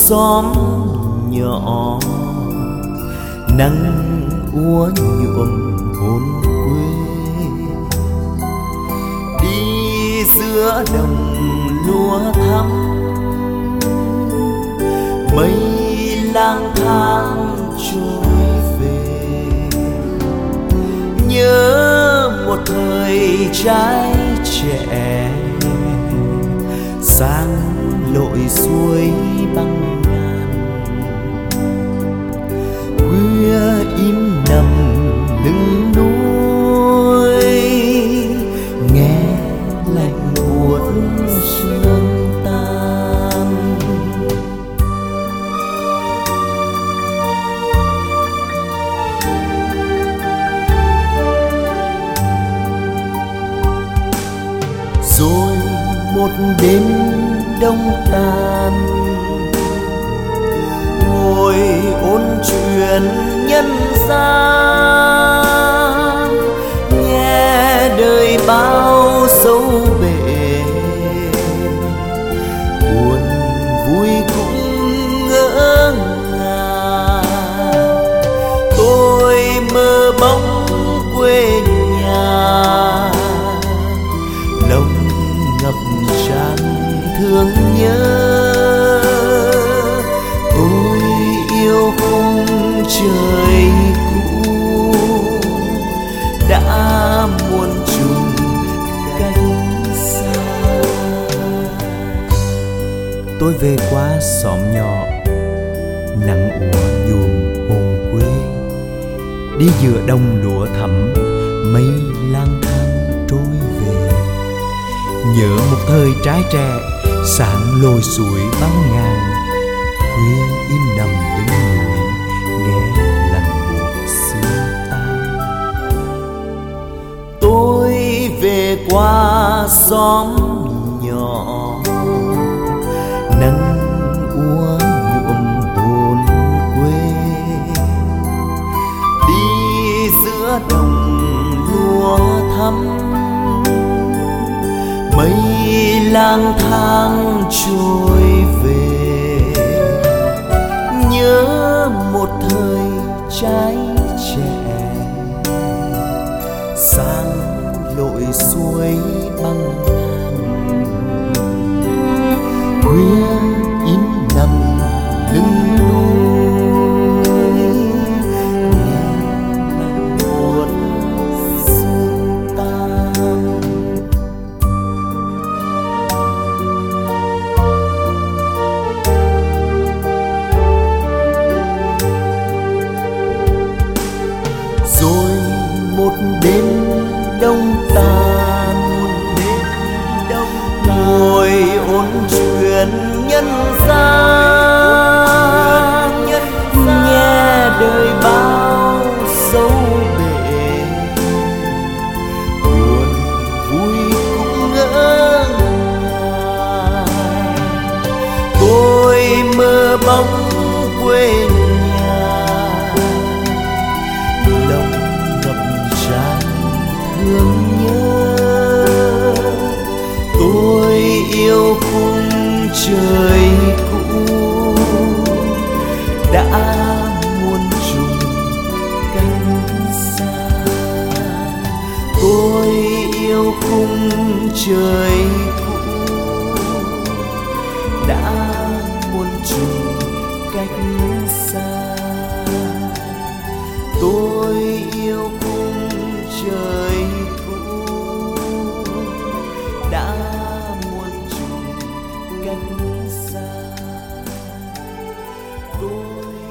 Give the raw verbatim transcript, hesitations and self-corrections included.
xóm nhỏ, nắng úa nhuộm hồn quê. Đi giữa đồng lúa thắm, mây lang thang trôi về. Nhớ một thời trai trẻ, sang lội suối băng ngàn. Khuya im nằm lưng núi, nghe lạnh buốt sương tan. Rồi một đêm đông tàn, ngồi ôn chuyện nhân gian, nghe đời bao dấu bể, buồn vui cũng ngỡ ngàng. Tôi mơ bóng quê nhà, lòng ngập tràn thương nhớ. Tôi yêu khung trời cũ, đã muôn trùng cách xa. Tôi về qua xóm nhỏ, nắng úa nhuộm hồn quê. Đi giữa đồng lúa thắm, mây lang thang trôi về. Nhớ một thời trái trẻ, sáng lội suối băng ngàn. Khuya im nằm lưng núi, nghe lạnh buốt sương tan. Tôi về qua xóm nhỏ, nắng úa nhuộm hồn quê. Đi giữa đồng lúa thắm, mây lang thang trôi về. Nhớ một thời trai trẻ, sang lội suối băng ngàn. Khuya im nằm lưng núi, nghe lạnh buốt sương tan. Rồi một đêm đông tàn, ngồi ôn chuyện nhân gian, nghe đời bao dấu bể, buồn vui cũng ngỡ ngàng. Tôi mơ bóng quê nhà, lòng ngập tràn thương nhớ. Tôi yêu khung trời cũ, đã muôn trùng cách xa. Tôi yêu khung trời cũ, đã muôn trùng cách xa. Tôi yêu khung trời cũ, đã muôn trùng cách xa. Tôi